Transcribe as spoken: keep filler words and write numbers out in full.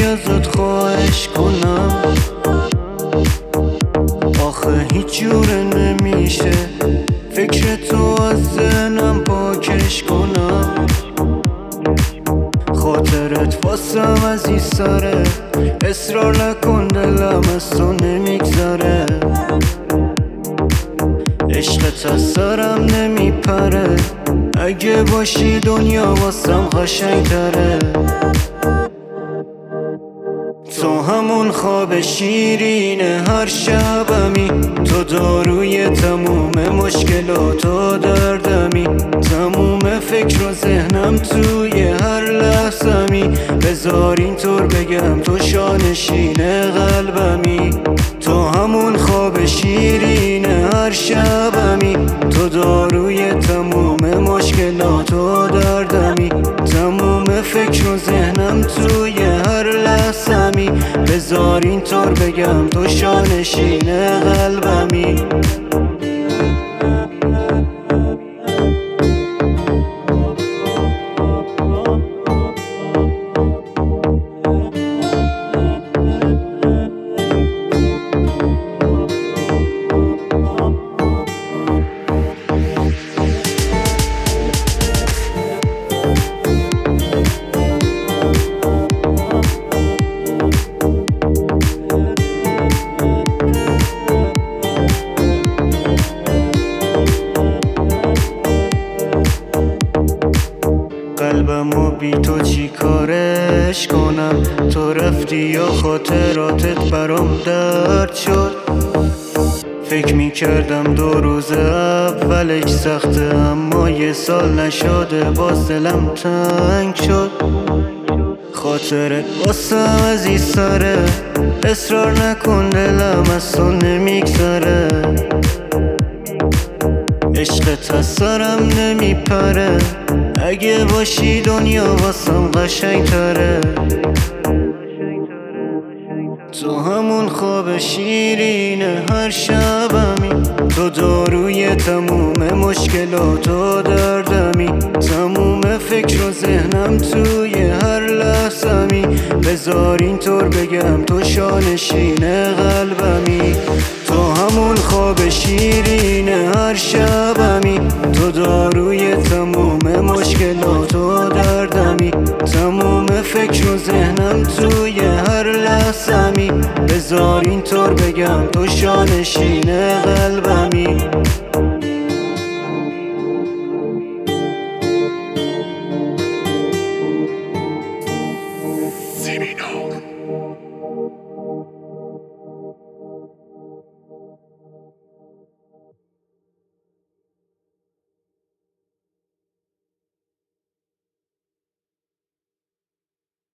ازت خواهش کنم، آخه هیچ جوره نمیشه فکر تو از ذهنم پاکش کنم. خاطرت واسم عزیز سره، اصرار نکن دلم از تو نمیگذره. عشقت از سرم نمیپره، اگه باشی دنیا واسم قشنگ تره. تو همون خواب شیرین هر شبمی، تو داروی تموم مشکلات و دردمی. تموم فکر و ذهنم توی هر لحظمی، بذار اینطور بگم تو شانشین قلبمی. تو همون خواب شیرین هر شبمی، تو داروی تموم مشکلات و دردمی. تموم فکر و ذهنم توی هر لحظمی، بذار اینطور بگم تو شانشین قلبمی. قلبمو بی تو چی کارش کنم؟ تو رفتی یا خاطراتت برام درد شد؟ فکر میکردم دو روز اولش سخته، اما یه سال نشده باز دلم تنگ شد. خاطرت واسم عزیز سره، اصرار نکن دلم از تو نمیگذره. عشقت از سرم نمیپره، اگه باشی دنیا واسم قشنگ تره. تو همون خواب شیرین هر شبمی، تو داروی تموم مشکلات و دردمی. تموم فکر و ذهنم توی هر لحظمی، بذار اینطور بگم تو شانشین قلبمی. تو همون خواب شیرین هر شبمی، تو داروی تموم مشکلات و دردمی. تموم فکر و ذهنم توی هر لحظمی، بذار اینطور بگم تو شانشین قلبمی. Seminole.